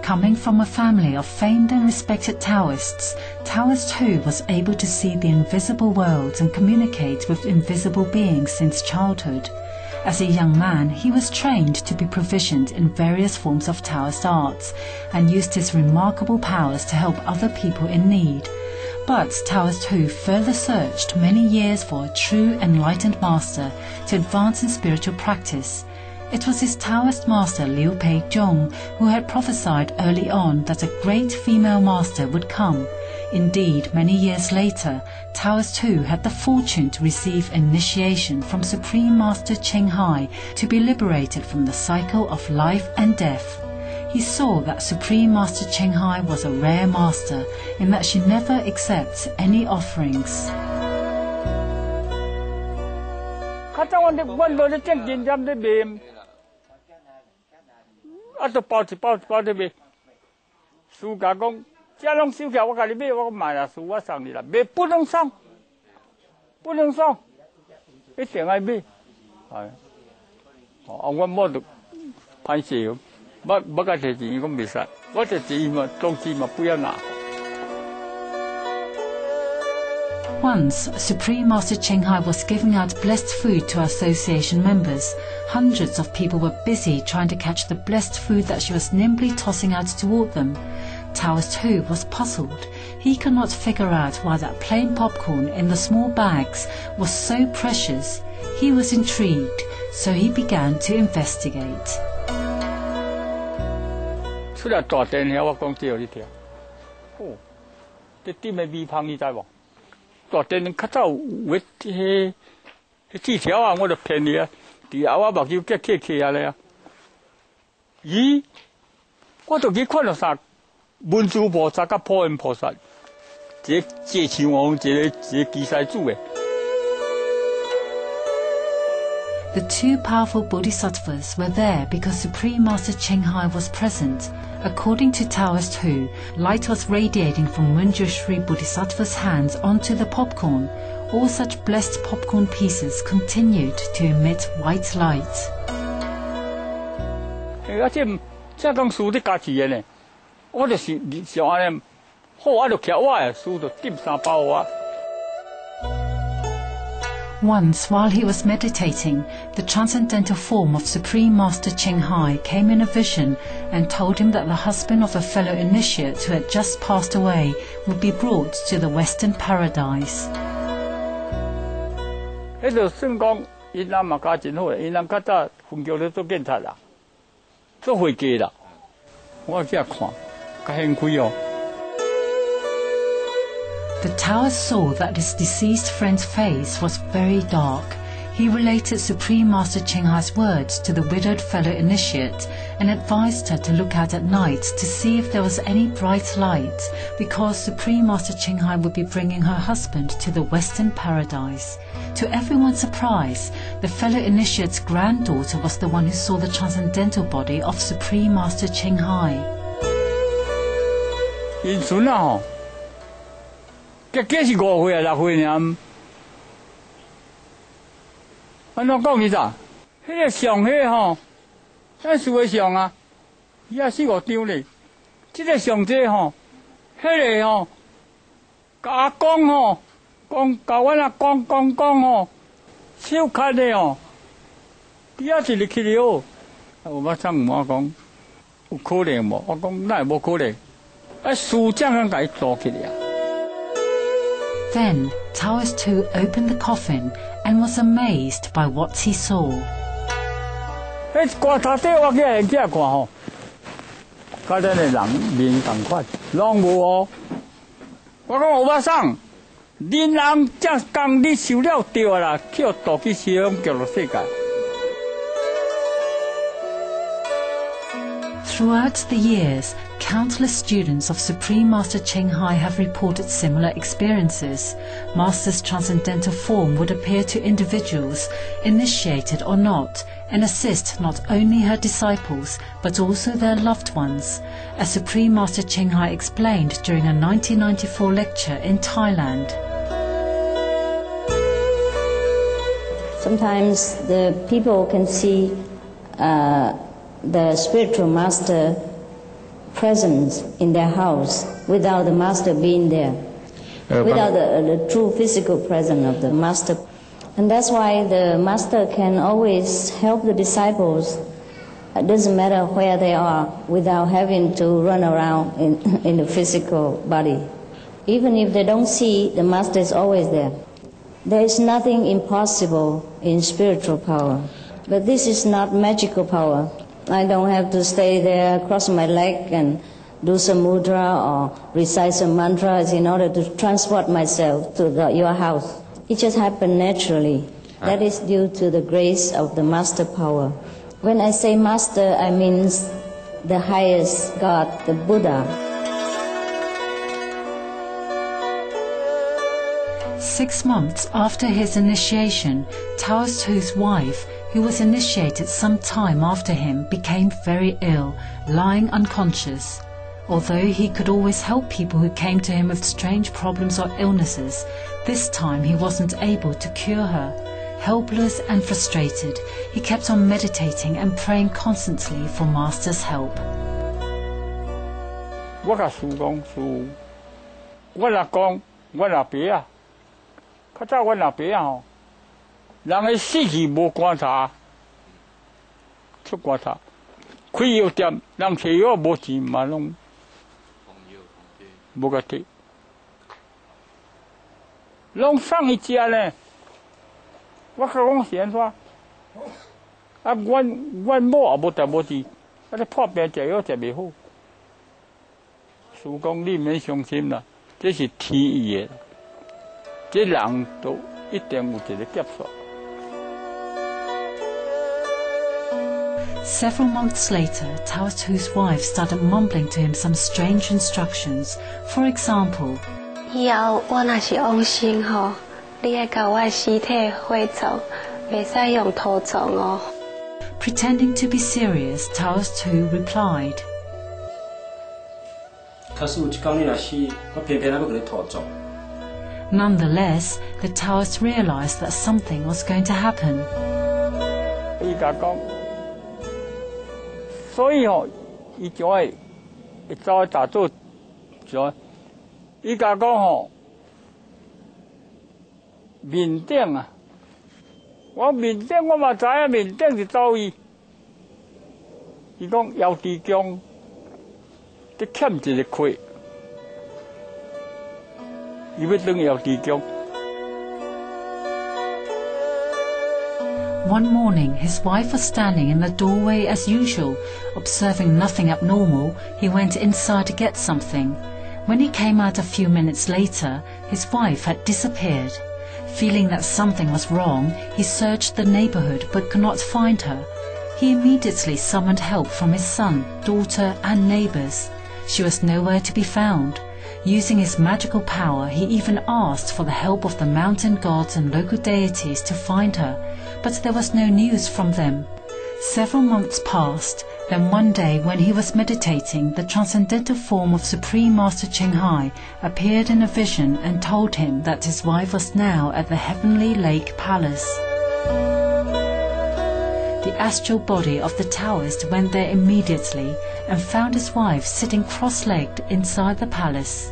Coming from a family of famed and respected Taoists, Taoist Hu was able to see the invisible world and communicate with invisible beings since childhood. As a young man, he was trained to be proficient in various forms of Taoist arts and used his remarkable powers to help other people in need. But Taoist Hu further searched many years for a true enlightened master to advance in spiritual practice. It was his Taoist master Liu Peizhong who had prophesied early on that a great female master would come. Indeed, many years later, Taoist Hu had the fortune to receive initiation from Supreme Master Ching Hai to be liberated from the cycle of life and death. He saw that Supreme Master Ching Hai was a rare master in that she never accepts any offerings. Once, Supreme Master Ching Hai was giving out blessed food to association members. Hundreds of people were busy trying to catch the blessed food that she was nimbly tossing out toward them. Taoist Hu was puzzled. He could not figure out why that plain popcorn in the small bags was so precious. He was intrigued, so he began to investigate. The two powerful bodhisattvas were there because Supreme Master Ching Hai was present. According to Taoist Hu, light was radiating from Munjushri Bodhisattva's hands onto the popcorn. All such blessed popcorn pieces continued to emit white light. Once, while he was meditating, the transcendental form of Supreme Master Ching Hai came in a vision and told him that the husband of a fellow initiate who had just passed away would be brought to the Western Paradise. The Taoist saw that his deceased friend's face was very dark. He related Supreme Master Ching Hai's words to the widowed fellow initiate and advised her to look out at night to see if there was any bright light, because Supreme Master Ching Hai would be bringing her husband to the Western Paradise. To everyone's surprise, the fellow initiate's granddaughter was the one who saw the transcendental body of Supreme Master Ching Hai. Cái是5岁啊6岁呢，安怎讲伊咋？迄个上迄吼，咱树的上啊，也4、5张咧。这个上这吼，迄个吼，甲阿公吼，甲阮阿公讲吼，手砍的吼，也一日去了。我上问我讲，有可能无？我讲那无可能，啊树这样甲伊做起来。 Then Taoist Hu opened the coffin and was amazed by what he saw. 迄棺材底我去现遮看吼，甲咱的人面同款，拢无哦。我讲有巴桑，恁人这工你受了着啦，去互渡去西方极乐世界。 Throughout the years, countless students of Supreme Master Ching Hai have reported similar experiences. Master's transcendental form would appear to individuals, initiated or not, and assist not only her disciples, but also their loved ones, as Supreme Master Ching Hai explained during a 1994 lecture in Thailand. Sometimes the people can see the spiritual master presence in their house without the master being there, without the true physical presence of the master. And that's why the master can always help the disciples. It doesn't matter where they are, without having to run around in the physical body. Even if they don't see, the master is always there. There is nothing impossible in spiritual power. But this is not magical power. I don't have to stay there, cross my leg and do some mudra or recite some mantras in order to transport myself to your house. It just happened naturally. That is due to the grace of the master power. When I say master, I mean the highest God, the Buddha. 6 months after his initiation, Taoist Tu's wife, who was initiated some time after him, became very ill, lying unconscious. Although he could always help people who came to him with strange problems or illnesses, this time he wasn't able to cure her. Helpless and frustrated, he kept on meditating and praying constantly for Master's help. 我甲师讲师，我若讲我阿爸啊，较早我阿爸啊吼，人个死去无观察，出观察，开药店，人找药无钱嘛拢无个摕，拢送伊食咧。我甲讲是安怎？啊，阮某也无代无志，啊，咧破病食药食袂好。师讲你免伤心啦，这是天意的，这人都一定有一个劫数。 Several months later, Taoist Tu's wife started mumbling to him some strange instructions. For example, 以后我若是往生吼，你要甲我尸体火葬，袂使用土葬哦。 Pretending to be serious, Taoist Tu replied, 假使有一天你若死，我偏偏要甲你土葬。 Nonetheless, the Taoist realized that something was going to happen. 伊甲讲，所以吼，伊就会走去打坐，就伊甲讲吼，面顶啊，我面顶我嘛知影面顶是走伊。伊讲姚地江，得欠一个亏，伊要转姚地江。 One morning, his wife was standing in the doorway as usual. Observing nothing abnormal, he went inside to get something. When he came out a few minutes later, his wife had disappeared. Feeling that something was wrong, he searched the neighborhood but could not find her. He immediately summoned help from his son, daughter, and neighbors. She was nowhere to be found. Using his magical power, he even asked for the help of the mountain gods and local deities to find her, but there was no news from them. Several months passed, then one day when he was meditating, the transcendental form of Supreme Master Ching Hai appeared in a vision and told him that his wife was now at the Heavenly Lake Palace. The astral body of the Taoist went there immediately and found his wife sitting cross-legged inside the palace.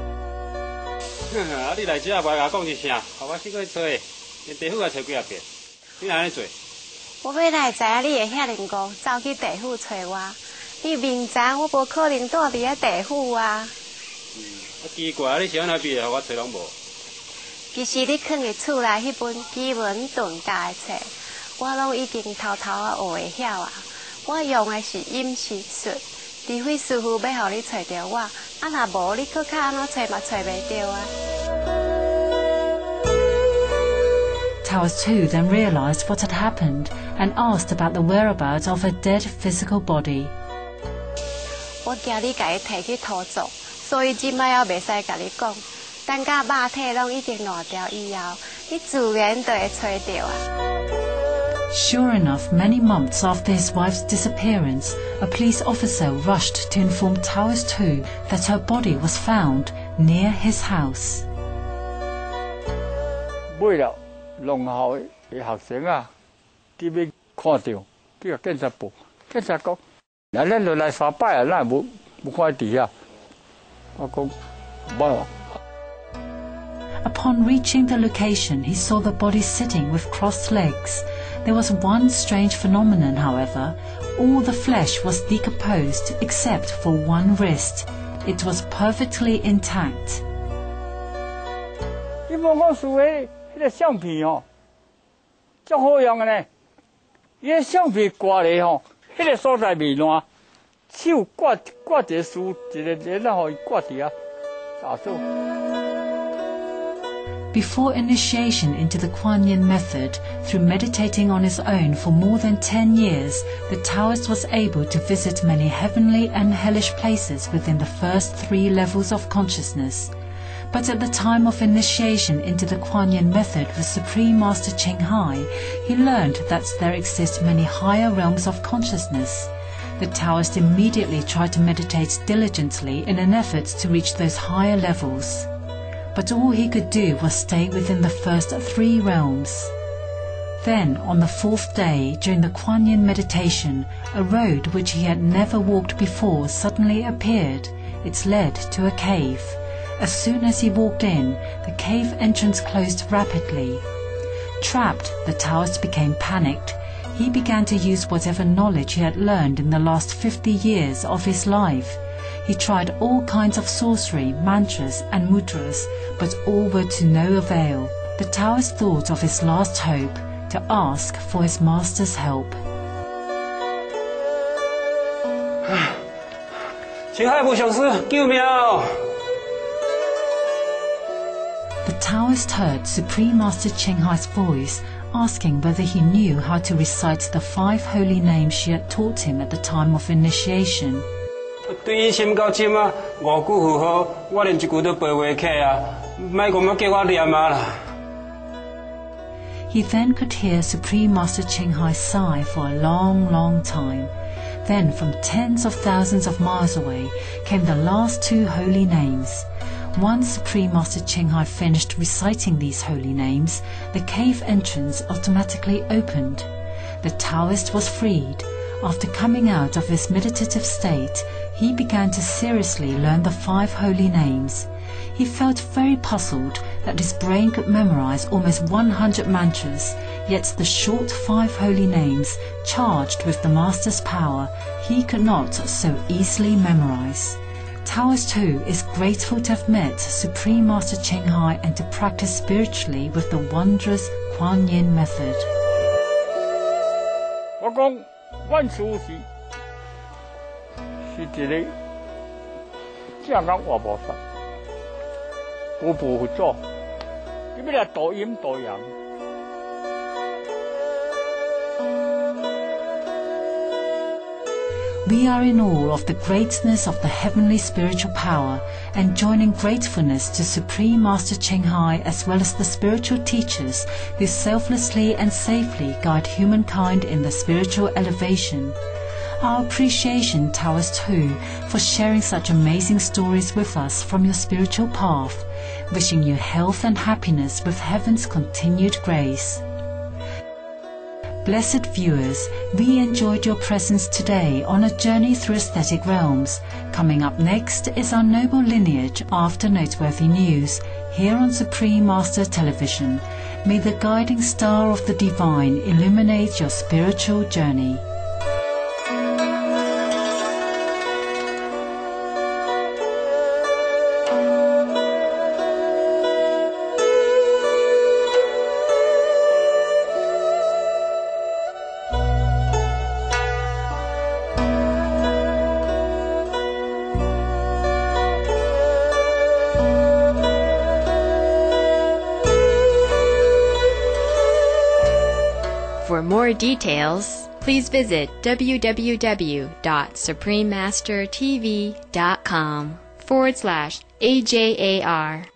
你来这不甲讲一声，互我去过找，连地府也找几啊遍，你哪安尼做？ 我要来知影你会遐灵光，走去地府找我。你明知我无可能住伫咧地府啊。 奇怪，你是安怎比互我找拢无？ 其实你囥伫厝内迄本基本遁家的册，我拢已经偷偷啊学会晓啊。我用的是阴气术，除非师傅要互你找着我，啊若无你搁较安怎找嘛找袂着啊。 Taoist Tu then realized what had happened and asked about the whereabouts of her dead physical body. 我惊你甲伊摕去土葬，所以即摆还袂使甲你讲。等甲肉体拢已经烂掉以后，你自然就会找着啊。 Sure enough, many months after his wife's disappearance, a police officer rushed to inform Taoist Tu that her body was found near his house. 尾了，农校的学生啊，伫要看到，去甲警察报，警察讲，那咱就来3摆啊，咱无不快地啊，我讲冇。 Upon reaching the location, he saw the body sitting with crossed legs. There was one strange phenomenon, however. All the flesh was decomposed except for one wrist. It was perfectly intact. 你莫讲所谓迄个橡皮哦，足好用的呢。伊个橡皮刮咧吼，迄个所在未烂，手刮一个丝，一个然后伊刮伫啊，打手。 Before initiation into the Kuan Yin method, through meditating on his own for more than 10 years, the Taoist was able to visit many heavenly and hellish places within the first 3 levels of consciousness. But at the time of initiation into the Kuan Yin method with Supreme Master Ching Hai, he learned that there exist many higher realms of consciousness. The Taoist immediately tried to meditate diligently in an effort to reach those higher levels. But all he could do was stay within the first 3 realms. Then, on the 4th day, during the Kuan Yin meditation, a road which he had never walked before suddenly appeared. It led to a cave. As soon as he walked in, the cave entrance closed rapidly. Trapped, the Taoist became panicked. He began to use whatever knowledge he had learned in the last 50 years of his life. He tried all kinds of sorcery, mantras and mudras, but all were to no avail. The Taoist thought of his last hope, to ask for his master's help. 青海无上师，救命哦！ The Taoist heard Supreme Master Ching Hai's voice, asking whether he knew how to recite the 5 holy names she had taught him at the time of initiation. 对伊心到深啊，5句符号，我连一句都背袂起啊！莫讲要叫我念啊啦。 He then could hear Supreme Master Ching Hai sigh for a long, long time. Then, from tens of thousands of miles away, came the last 2 holy names. Once Supreme Master Ching Hai finished reciting these holy names, the cave entrance automatically opened. The Taoist was freed. After coming out of his meditative state, he began to seriously learn the 5 holy names. He felt very puzzled that his brain could memorize almost 100 mantras, yet the short 5 holy names, charged with the Master's power, he could not so easily memorize. Taoist Hu is grateful to have met Supreme Master Ching Hai and to practice spiritually with the wondrous Kuan Yin method. 我讲，阮师父是一个正港活菩萨，步步佛祖，你要来度阴度阳。 We are in awe of the greatness of the heavenly spiritual power and joining gratefulness to Supreme Master Ching Hai as well as the spiritual teachers who selflessly and safely guide humankind in the spiritual elevation. Our appreciation, Taoist Hu, for sharing such amazing stories with us from your spiritual path, wishing you health and happiness with heaven's continued grace. Blessed viewers, we enjoyed your presence today on a journey through aesthetic realms. Coming up next is our noble lineage after noteworthy news, here on Supreme Master Television. May the guiding star of the divine illuminate your spiritual journey. For more details, please visit www.suprememastertv.com/AJAR.